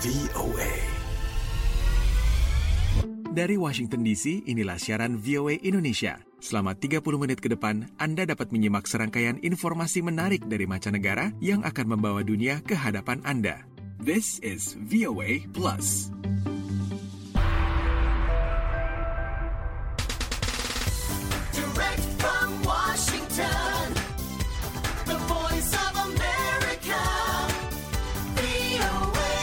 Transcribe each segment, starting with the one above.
VOA. Dari Washington DC, inilah siaran VOA Indonesia. Selama 30 menit ke depan, Anda dapat menyimak serangkaian informasi menarik dari mancanegara yang akan membawa dunia ke hadapan Anda. This is VOA Plus. Direct from Washington, the voice of America, VOA.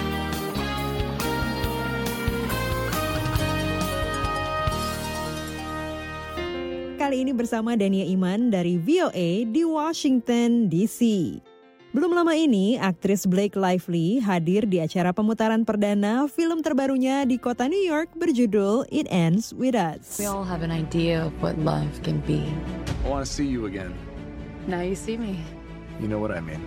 Kali ini bersama Dania Iman dari VOA di Washington DC. Belum lama ini, aktris Blake Lively hadir di acara pemutaran perdana film terbarunya di kota New York berjudul It Ends With Us. We all have an idea of what love can be. I want to see you again. Now you see me. You know what I mean.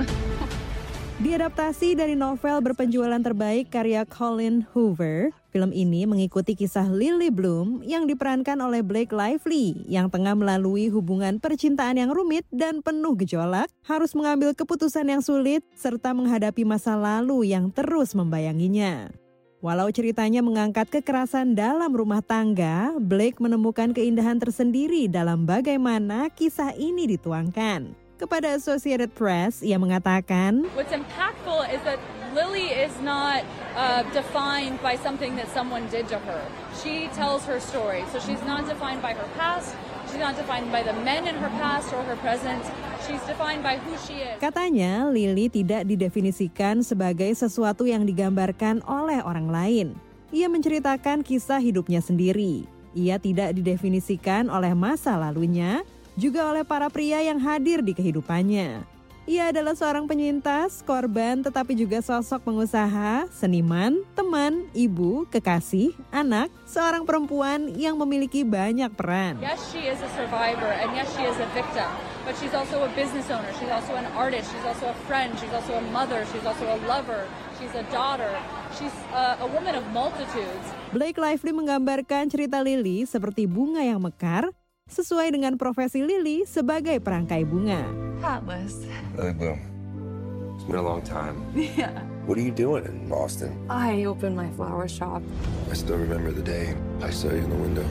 Diadaptasi dari novel berpenjualan terbaik karya Colin Hoover, film ini mengikuti kisah Lily Bloom yang diperankan oleh Blake Lively yang tengah melalui hubungan percintaan yang rumit dan penuh gejolak, harus mengambil keputusan yang sulit, serta menghadapi masa lalu yang terus membayanginya. Walau ceritanya mengangkat kekerasan dalam rumah tangga, Blake menemukan keindahan tersendiri dalam bagaimana kisah ini dituangkan. Kepada Associated Press, ia mengatakan, What's impactful is that Lily is not defined by something that someone did to her. She tells her story, so she's not defined by her past, she's not defined by the men in her past or her present, she's defined by who she is. Katanya, Lily tidak didefinisikan sebagai sesuatu yang digambarkan oleh orang lain. Ia menceritakan kisah hidupnya sendiri. Ia tidak didefinisikan oleh masa lalunya, juga oleh para pria yang hadir di kehidupannya. Ia adalah seorang penyintas, korban, tetapi juga sosok pengusaha, seniman, teman, ibu, kekasih, anak, seorang perempuan yang memiliki banyak peran. Yes, she is a survivor, and yes, she is a victim, but she's also a business owner, she's also an artist, she's also a friend, she's also a mother, she's also a lover, she's a daughter, she's a woman of multitudes. Blake Lively menggambarkan cerita Lily seperti bunga yang mekar, sesuai dengan profesi Lily sebagai perangkai bunga. Atlas. Lily Bloom. It's been a long time. Yeah. What are you doing in Boston? I opened my flower shop. I still remember the day I saw you in the window.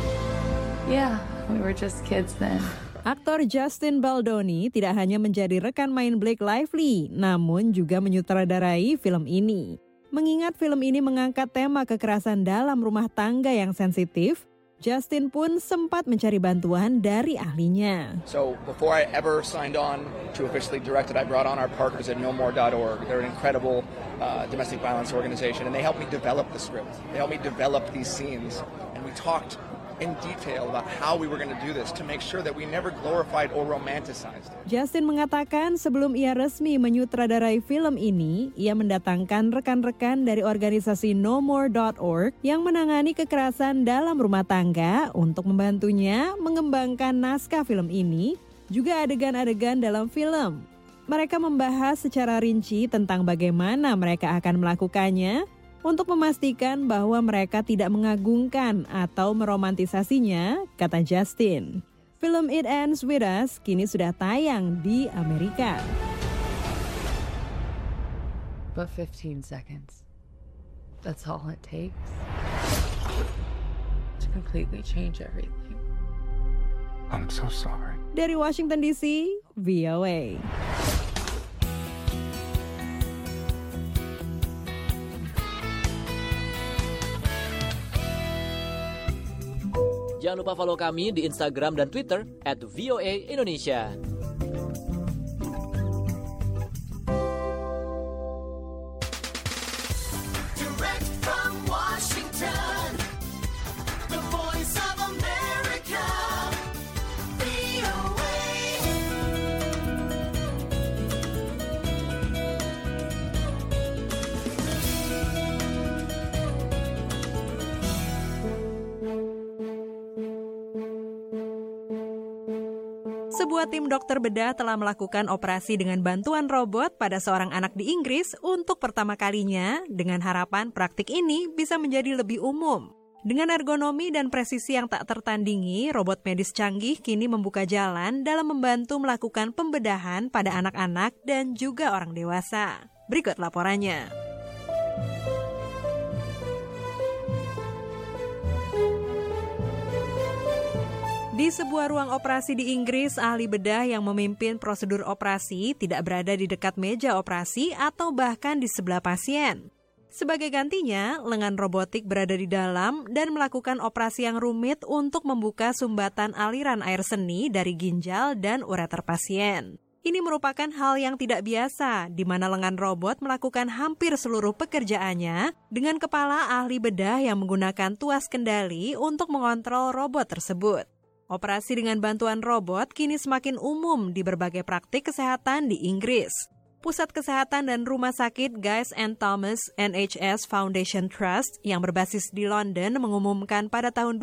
Yeah, we were just kids then. Aktor Justin Baldoni tidak hanya menjadi rekan main Blake Lively, namun juga menyutradarai film ini. Mengingat film ini mengangkat tema kekerasan dalam rumah tangga yang sensitif, Justin pun sempat mencari bantuan dari ahlinya. So before I ever signed on to officially direct it, I brought on our partners at nomore.org. They're an incredible domestic violence organization, and they helped me develop the script. They helped me develop these scenes, and we talked in detail about how we were going to do this to make sure that we never glorified or romanticized it. Justin mengatakan sebelum ia resmi menyutradarai film ini, ia mendatangkan rekan-rekan dari organisasi nomore.org yang menangani kekerasan dalam rumah tangga untuk membantunya mengembangkan naskah film ini, juga adegan-adegan dalam film. Mereka membahas secara rinci tentang bagaimana mereka akan melakukannya, untuk memastikan bahwa mereka tidak mengagungkan atau meromantisasinya, kata Justin. Film It Ends With Us kini sudah tayang di Amerika. But 15 seconds. That's all it takes to completely change everything. I'm so sorry. Dari Washington DC, VOA. Jangan lupa follow kami di Instagram dan Twitter @VOA_Indonesia. Direct from Washington, the voice of America, VOA. Sebuah tim dokter bedah telah melakukan operasi dengan bantuan robot pada seorang anak di Inggris untuk pertama kalinya, dengan harapan praktik ini bisa menjadi lebih umum. Dengan ergonomi dan presisi yang tak tertandingi, robot medis canggih kini membuka jalan dalam membantu melakukan pembedahan pada anak-anak dan juga orang dewasa. Berikut laporannya. Di sebuah ruang operasi di Inggris, ahli bedah yang memimpin prosedur operasi tidak berada di dekat meja operasi atau bahkan di sebelah pasien. Sebagai gantinya, lengan robotik berada di dalam dan melakukan operasi yang rumit untuk membuka sumbatan aliran air seni dari ginjal dan ureter pasien. Ini merupakan hal yang tidak biasa, di mana lengan robot melakukan hampir seluruh pekerjaannya dengan kepala ahli bedah yang menggunakan tuas kendali untuk mengontrol robot tersebut. Operasi dengan bantuan robot kini semakin umum di berbagai praktik kesehatan di Inggris. Pusat Kesehatan dan Rumah Sakit Guy's and Thomas NHS Foundation Trust yang berbasis di London mengumumkan pada tahun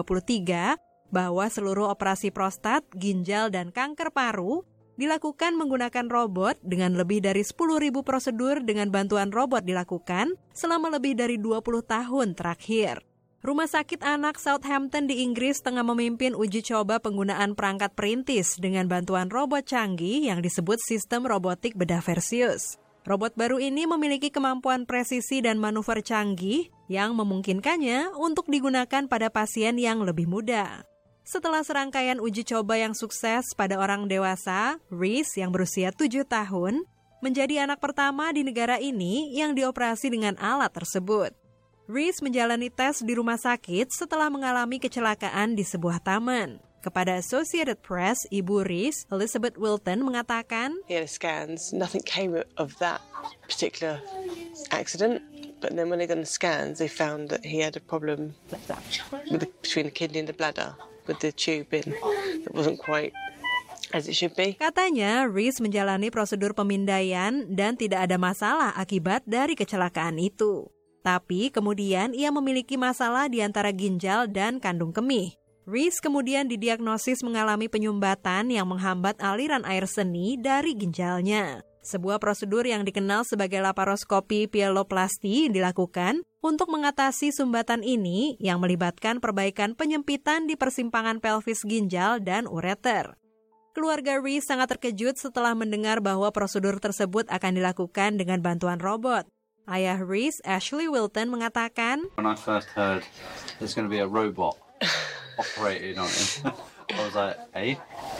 2023 bahwa seluruh operasi prostat, ginjal, dan kanker paru dilakukan menggunakan robot dengan lebih dari 10.000 prosedur dengan bantuan robot dilakukan selama lebih dari 20 tahun terakhir. Rumah Sakit Anak Southampton di Inggris tengah memimpin uji coba penggunaan perangkat perintis dengan bantuan robot canggih yang disebut sistem robotik bedah Versius. Robot baru ini memiliki kemampuan presisi dan manuver canggih yang memungkinkannya untuk digunakan pada pasien yang lebih muda. Setelah serangkaian uji coba yang sukses pada orang dewasa, Reese yang berusia 7 tahun menjadi anak pertama di negara ini yang dioperasi dengan alat tersebut. Reese menjalani tes di rumah sakit setelah mengalami kecelakaan di sebuah taman. Kepada Associated Press, Ibu Reese, Elizabeth Wilton, mengatakan, He had scans, nothing came of that particular accident, but then when they done the scans, they found that he had a problem between the kidney and the bladder, with the tube in that wasn't quite as it should be. Katanya, Reese menjalani prosedur pemindaian dan tidak ada masalah akibat dari kecelakaan itu. Tapi kemudian ia memiliki masalah di antara ginjal dan kandung kemih. Reese kemudian didiagnosis mengalami penyumbatan yang menghambat aliran air seni dari ginjalnya. Sebuah prosedur yang dikenal sebagai laparoskopi pieloplasti dilakukan untuk mengatasi sumbatan ini yang melibatkan perbaikan penyempitan di persimpangan pelvis ginjal dan ureter. Keluarga Reese sangat terkejut setelah mendengar bahwa prosedur tersebut akan dilakukan dengan bantuan robot. Ayah Reese, Ashley Wilton, mengatakan, When I first heard there's going to be a robot operating on him, I was like, hey?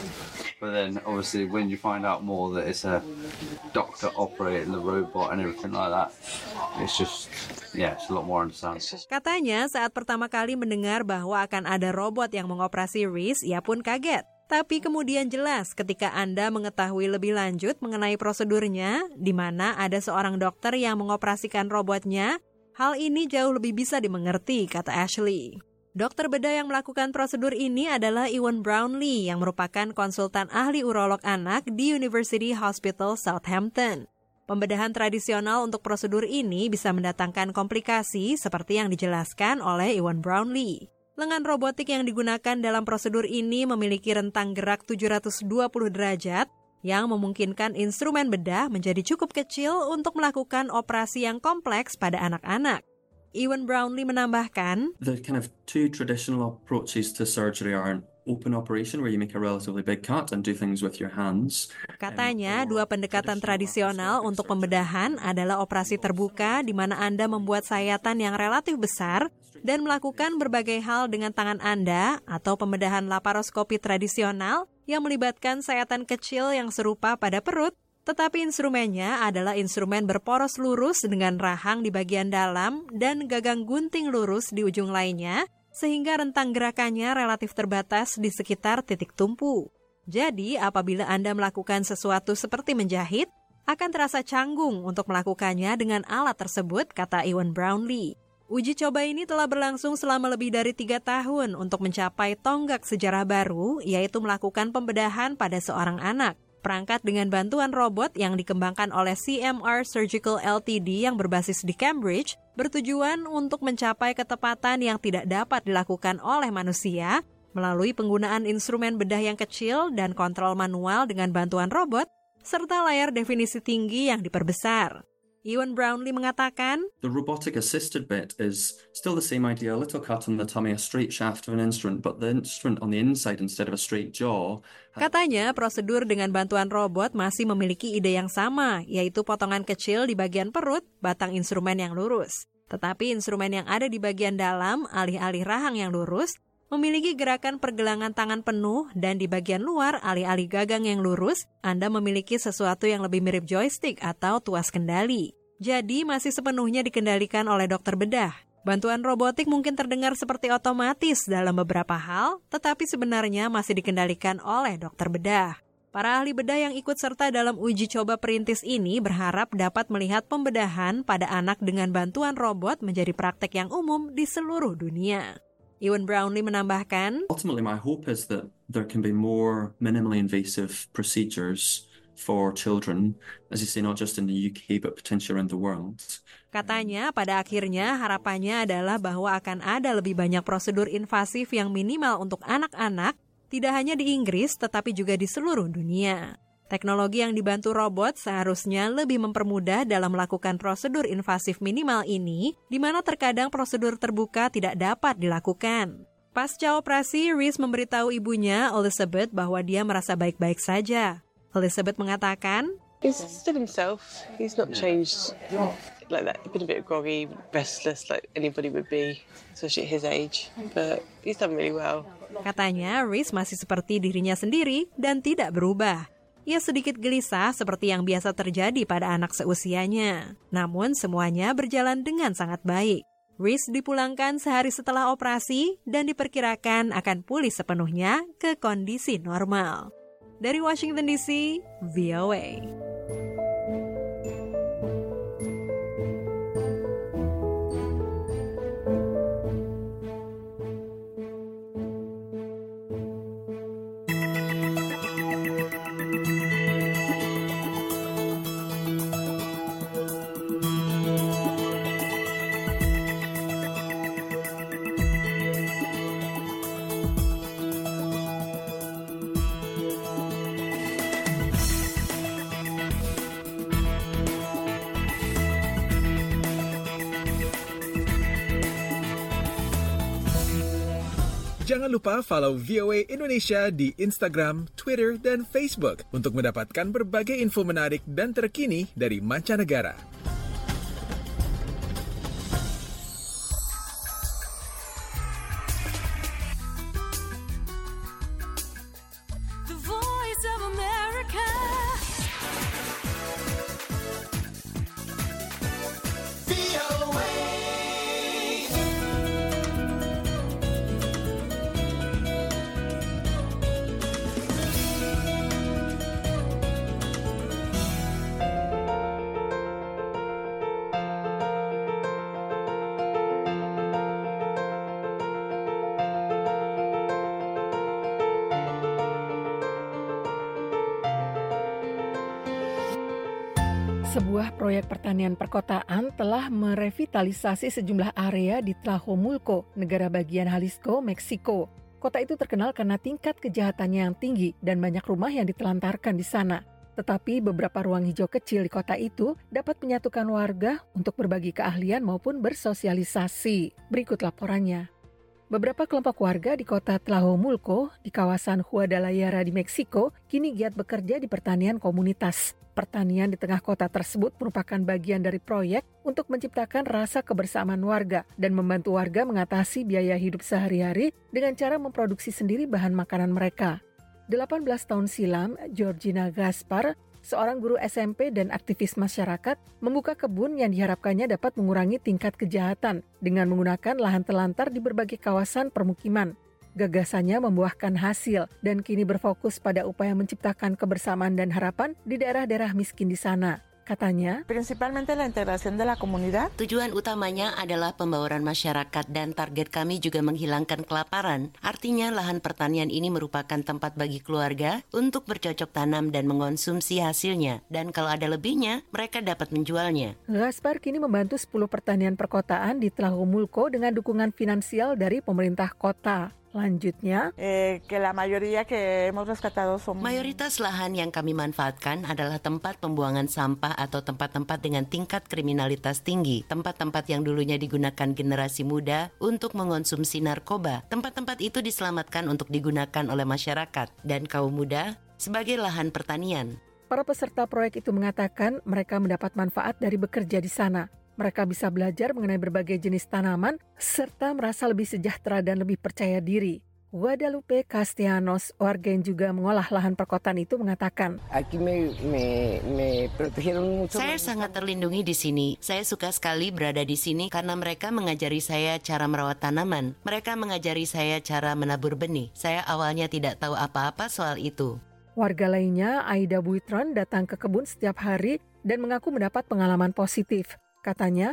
But then obviously when you find out more that it's a doctor operating the robot and everything like that, it's just, it's a lot more understandable. Katanya saat pertama kali mendengar bahwa akan ada robot yang mengoperasi Reese, ia pun kaget. Tapi kemudian jelas ketika Anda mengetahui lebih lanjut mengenai prosedurnya, di mana ada seorang dokter yang mengoperasikan robotnya, hal ini jauh lebih bisa dimengerti, kata Ashley. Dokter bedah yang melakukan prosedur ini adalah Ewan Brownlee yang merupakan konsultan ahli urolog anak di University Hospital Southampton. Pembedahan tradisional untuk prosedur ini bisa mendatangkan komplikasi seperti yang dijelaskan oleh Ewan Brownlee. Lengan robotik yang digunakan dalam prosedur ini memiliki rentang gerak 720 derajat yang memungkinkan instrumen bedah menjadi cukup kecil untuk melakukan operasi yang kompleks pada anak-anak. Ewan Brownlee menambahkan, The kind of two traditional approaches to surgery are an open operation where you make a relatively big cut and do things with your hands. Katanya, dua pendekatan tradisional untuk pembedahan adalah operasi terbuka di mana Anda membuat sayatan yang relatif besar dan melakukan berbagai hal dengan tangan Anda, atau pembedahan laparoskopi tradisional yang melibatkan sayatan kecil yang serupa pada perut, tetapi instrumennya adalah instrumen berporos lurus dengan rahang di bagian dalam dan gagang gunting lurus di ujung lainnya, sehingga rentang gerakannya relatif terbatas di sekitar titik tumpu. Jadi, apabila Anda melakukan sesuatu seperti menjahit, akan terasa canggung untuk melakukannya dengan alat tersebut, kata Ewan Brownlee. Uji coba ini telah berlangsung selama lebih dari 3 tahun untuk mencapai tonggak sejarah baru, yaitu melakukan pembedahan pada seorang anak. Perangkat dengan bantuan robot yang dikembangkan oleh CMR Surgical Ltd yang berbasis di Cambridge bertujuan untuk mencapai ketepatan yang tidak dapat dilakukan oleh manusia melalui penggunaan instrumen bedah yang kecil dan kontrol manual dengan bantuan robot, serta layar definisi tinggi yang diperbesar. Ewan Brownlee mengatakan, The robotic assisted bit is still the same idea, a little cut on the tummy, a straight shaft of an instrument, but the instrument on the inside instead of a straight jaw. Katanya, prosedur dengan bantuan robot masih memiliki ide yang sama, yaitu potongan kecil di bagian perut, batang instrumen yang lurus. Tetapi instrumen yang ada di bagian dalam, alih-alih rahang yang lurus, memiliki gerakan pergelangan tangan penuh dan di bagian luar alih-alih gagang yang lurus, Anda memiliki sesuatu yang lebih mirip joystick atau tuas kendali. Jadi masih sepenuhnya dikendalikan oleh dokter bedah. Bantuan robotik mungkin terdengar seperti otomatis dalam beberapa hal, tetapi sebenarnya masih dikendalikan oleh dokter bedah. Para ahli bedah yang ikut serta dalam uji coba perintis ini berharap dapat melihat pembedahan pada anak dengan bantuan robot menjadi praktek yang umum di seluruh dunia. Ewan Brownlee menambahkan, Ultimately, my hope is that there can be more minimally invasive procedures for children, as you say, not just in the UK, but potentially around the world. Katanya, pada akhirnya harapannya adalah bahwa akan ada lebih banyak prosedur invasif yang minimal untuk anak-anak, tidak hanya di Inggris, tetapi juga di seluruh dunia. Teknologi yang dibantu robot seharusnya lebih mempermudah dalam melakukan prosedur invasif minimal ini, di mana terkadang prosedur terbuka tidak dapat dilakukan. Pasca operasi, Reese memberitahu ibunya, Elizabeth, bahwa dia merasa baik-baik saja. Elizabeth mengatakan, He's still himself. He's not changed like that. He's been a bit groggy, restless, like anybody would be, especially at his age. But he's done really well. Katanya, Reese masih seperti dirinya sendiri dan tidak berubah. Ia sedikit gelisah seperti yang biasa terjadi pada anak seusianya. Namun semuanya berjalan dengan sangat baik. Reese dipulangkan sehari setelah operasi dan diperkirakan akan pulih sepenuhnya ke kondisi normal. Dari Washington DC, VOA. Jangan lupa follow VOA Indonesia di Instagram, Twitter, dan Facebook untuk mendapatkan berbagai info menarik dan terkini dari mancanegara. The Voice of America. VOA. Sebuah proyek pertanian perkotaan telah merevitalisasi sejumlah area di Tlajomulco, negara bagian Jalisco, Meksiko. Kota itu terkenal karena tingkat kejahatannya yang tinggi dan banyak rumah yang ditelantarkan di sana. Tetapi beberapa ruang hijau kecil di kota itu dapat menyatukan warga untuk berbagi keahlian maupun bersosialisasi. Berikut laporannya. Beberapa kelompok warga di kota Tlajomulco, di kawasan Guadalajara di Meksiko, kini giat bekerja di pertanian komunitas. Pertanian di tengah kota tersebut merupakan bagian dari proyek untuk menciptakan rasa kebersamaan warga dan membantu warga mengatasi biaya hidup sehari-hari dengan cara memproduksi sendiri bahan makanan mereka. 18 tahun silam, Georgina Gaspar, seorang guru SMP dan aktivis masyarakat, membuka kebun yang diharapkannya dapat mengurangi tingkat kejahatan dengan menggunakan lahan telantar di berbagai kawasan permukiman. Gagasannya membuahkan hasil dan kini berfokus pada upaya menciptakan kebersamaan dan harapan di daerah-daerah miskin di sana. Katanya, Principalmente la integración de la comunidad. Tujuan utamanya adalah pembauran masyarakat dan target kami juga menghilangkan kelaparan. Artinya lahan pertanian ini merupakan tempat bagi keluarga untuk bercocok tanam dan mengonsumsi hasilnya. Dan kalau ada lebihnya, mereka dapat menjualnya. Gaspar kini membantu 10 pertanian perkotaan di Tlajomulco dengan dukungan finansial dari pemerintah kota. Lanjutnya, Que la mayoría que hemos rescatado son... Mayoritas lahan yang kami manfaatkan adalah tempat pembuangan sampah atau tempat-tempat dengan tingkat kriminalitas tinggi. Tempat-tempat yang dulunya digunakan generasi muda untuk mengonsumsi narkoba. Tempat-tempat itu diselamatkan untuk digunakan oleh masyarakat dan kaum muda sebagai lahan pertanian. Para peserta proyek itu mengatakan mereka mendapat manfaat dari bekerja di sana. Mereka bisa belajar mengenai berbagai jenis tanaman serta merasa lebih sejahtera dan lebih percaya diri. Guadalupe Castellanos, warga yang juga mengolah lahan perkotaan itu mengatakan, Saya sangat terlindungi di sini. Saya suka sekali berada di sini karena mereka mengajari saya cara merawat tanaman. Mereka mengajari saya cara menabur benih. Saya awalnya tidak tahu apa-apa soal itu. Warga lainnya, Aida Buitron, datang ke kebun setiap hari dan mengaku mendapat pengalaman positif. Katanya,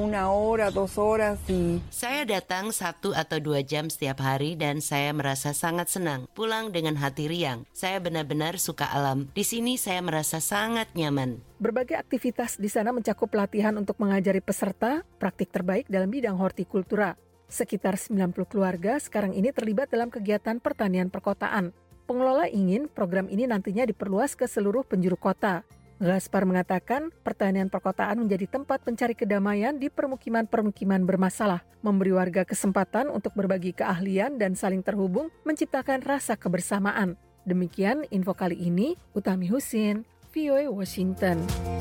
Saya datang 1 atau 2 jam setiap hari dan saya merasa sangat senang. Pulang dengan hati riang. Saya benar-benar suka alam. Di sini saya merasa sangat nyaman. Berbagai aktivitas di sana mencakup pelatihan untuk mengajari peserta praktik terbaik dalam bidang hortikultura. Sekitar 90 keluarga sekarang ini terlibat dalam kegiatan pertanian perkotaan. Pengelola ingin program ini nantinya diperluas ke seluruh penjuru kota. Gaspar mengatakan pertanian perkotaan menjadi tempat pencari kedamaian di permukiman-permukiman bermasalah, memberi warga kesempatan untuk berbagi keahlian dan saling terhubung, menciptakan rasa kebersamaan. Demikian info kali ini, Utami Husin, VOA Washington.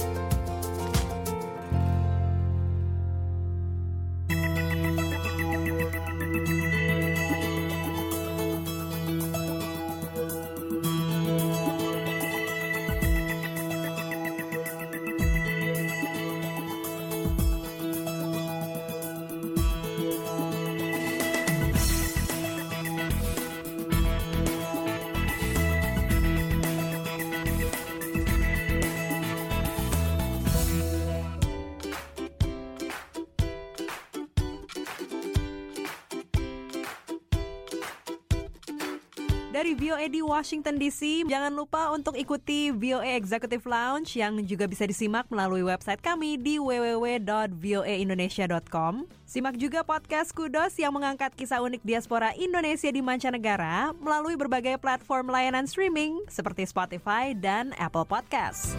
Dari VOA di Washington DC, jangan lupa untuk ikuti VOA Executive Lounge yang juga bisa disimak melalui website kami di www.voaindonesia.com. Simak juga podcast Kudos yang mengangkat kisah unik diaspora Indonesia di mancanegara melalui berbagai platform layanan streaming seperti Spotify dan Apple Podcasts.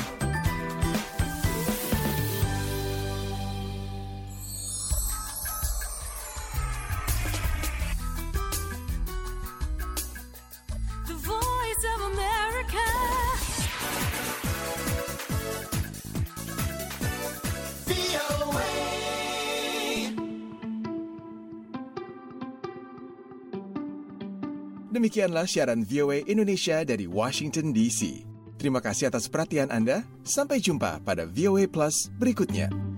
Demikianlah siaran VOA Indonesia dari Washington DC. Terima kasih atas perhatian Anda. Sampai jumpa pada VOA Plus berikutnya.